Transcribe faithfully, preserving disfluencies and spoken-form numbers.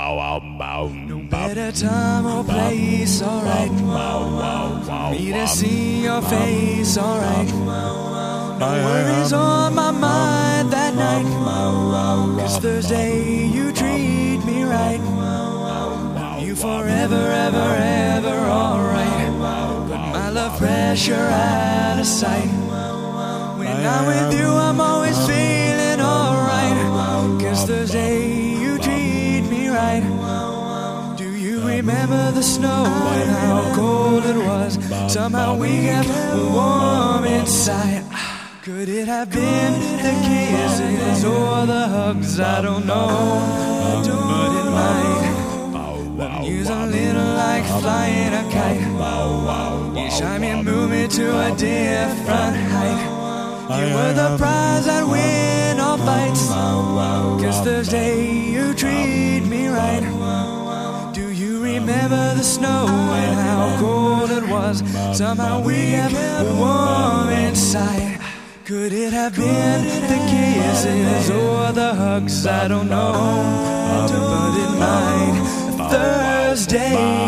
No better time or place, alright, for me to see your face, alright. No worries on my mind that night, 'cause Thursday you treat me right. You forever, ever, ever, alright. Put my love pressure out of sight. When I'm with you I'm always feeling alright, 'cause Thursday you treat me right. Do you remember the snow and how cold it was? Somehow we kept warm inside. Could it have been the kisses or the hugs? I don't know, but it might. Love you's a little like flying a kite. You shine me and move me to a different height. You were the prize I'd win all fights, 'cause Thursday you treat me right. Do you remember the snow and how cold it was? Somehow we kept warm inside. Could it have been the kisses or the hugs? I don't know, but it might. Thursday